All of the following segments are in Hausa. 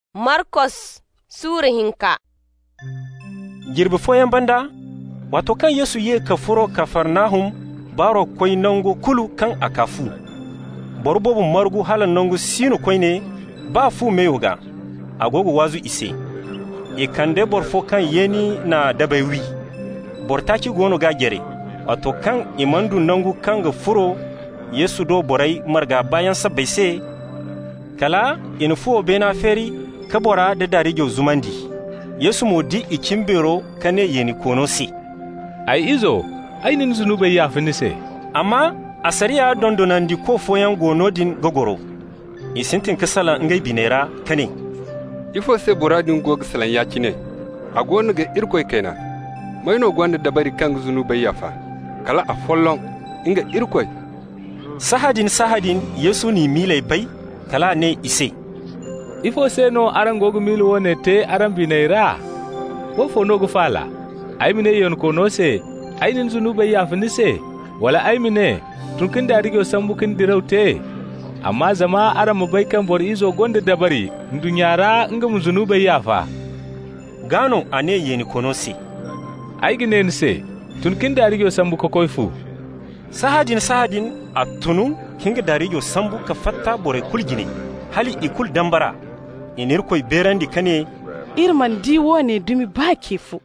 Markos Sura hinka. Girbi foyan banda, wato kan Yesu ye ka furo Kafarnahum baro koy nango kulu kan akafu. Borbobu margu halan nango sino koy ne ba fu meyoga. Agogo wazu ise. E kande borfo kan yeni na dabaiwi. Bortaki gono ga gere. Wato kan imandu nangu kan ga furo Yesu do borai marga bayan sabbaise. Kala ina fuo bena feri kabora da darijo zumandi. Yesu modi ikimbero kane yeni konosi. Ai izo, ainin zunube ya finise. Amma asariya dondonandi ko foyan gonodin gogoro. Isintin kasala ngai binera kane. Ifo se boradin gog salan yakine. Agonu ga irkoy kena. Maino gwanda dabari kan zunube ya fa. Kala a follon inga irkoy. Sahadin Yesu ni milai bai kala ne ise. Ifo seno aran gogu milu wone te aran binaira. Wofo nogu fala. Aimine yon konose. Ainin zunube ya finise. Wala aimine. Tunkin da rigyo sambukin diraute. Amma zama aran mabaikan bor izo gonda dabari. Ndunyara ngam zunube ya fa. Gano ane yeni konose. Aigine nse. Tunkin da rigyo sambu kokoifu. Sahadin a tunu kinga da rigyo sambu ka fatta bore kulgine. Hali ikul dambara. Inir koy berandi kane irman diwo ne dumi ba kefu.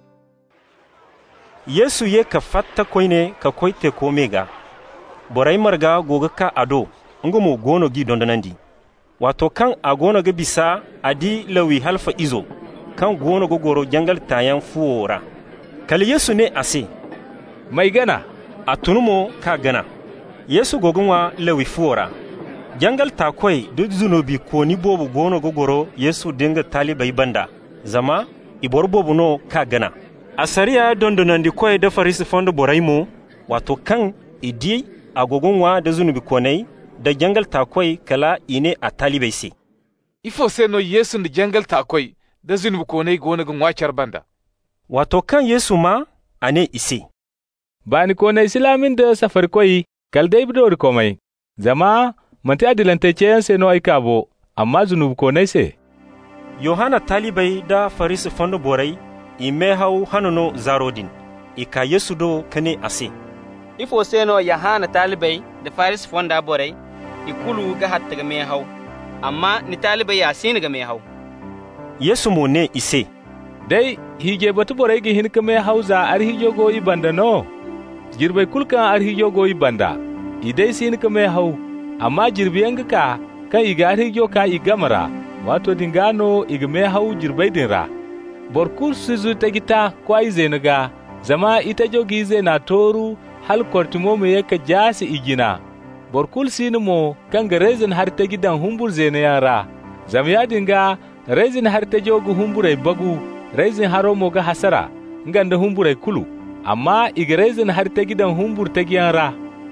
Yesu ye ka fatta koyne ka koyte ko mega. Borai marga goga ka ado ngumo gono gi dondonandi. Wato kan agono ga bisa adi lawi halfa izo kan gono go goro jangal tayan fuora. Kali Yesu ne ase. Mai gana atunumo ka gana. Yesu gogunwa lawi fuora. Jangal ta koy duk zunubi ko ni bobu gono gogoro Yesu dinga talibai banda zama ibor bobu no ka gana. Asariya dondonandi koy da farisi fondo boraimo wato kan idi agogonwa da zunubi konai da jangal ta koy kala ine a talibai se. Ifo seno Yesu da jangal ta koy da zunubi konai gono gun wacar banda. Wato kan Yesu ma ane ise. Bani konai silamin da safar koy kaldai bidori komai zama manti adilantacce sai no aikabo amma zunub ko nai se. Yohana talibai da farisi fondo borai ime hau hanono zarodin ika Yesu do kane ase. Ifo seno Yohana talibai da farisi fonda borai ikulu ga hatta ga me hau amma ni talibai ya sini ga me hau. Yesu mo ne ise. Dai hige batu borai gi hin ka me hauza ar hijo go ibanda no. Jirbai kulkan ar hijo go ibanda. Idai sini ka me hau. Amma jirbiyan ka kan iga rigyo ka igamara wato dingano igme hau jirbai dinra borkur sizu ta gita kwai zenuga zama ita jogi zena toru hal kortimo me yaka jasi igina borkul sinimo kan ga rezin har ta gidan humbur zena yara zam ya dinga rezin har ta jogu humburai bagu rezin haro mo ga hasara nganda humburai kulu amma iga rezin har ta gidan humbur ta giyanra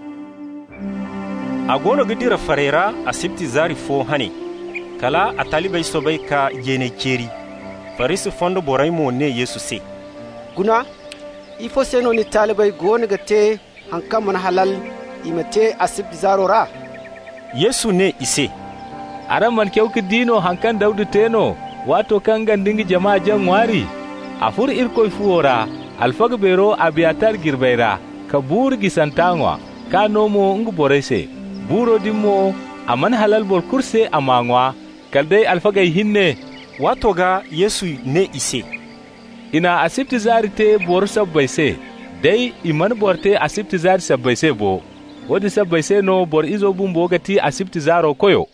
a gono gidira farera a sibti zari fo hane kala a talibai sobai ka yene keri farisi fondo boraimo ne Yesu se guna ifo seno ni talibai gono gate hankan man halal imate a sibti zarora Yesu ne ise aran man kyauki dino hankan daudu teno wato kan gandingi jama'a jan wari afur irkoi fuora alfaga bero abiyatar girbaira ka burgi santangwa ka nomo ngu boraise buro dimmo aman halal bor kurse amangwa kaldai alfagay hinne wato ga Yesu ne ise ina asibti zarite bor sabbaise dai iman borte asibti zar sabbaise bo wodi sabbaise no bor izo bumbo gati asibti zaro koyo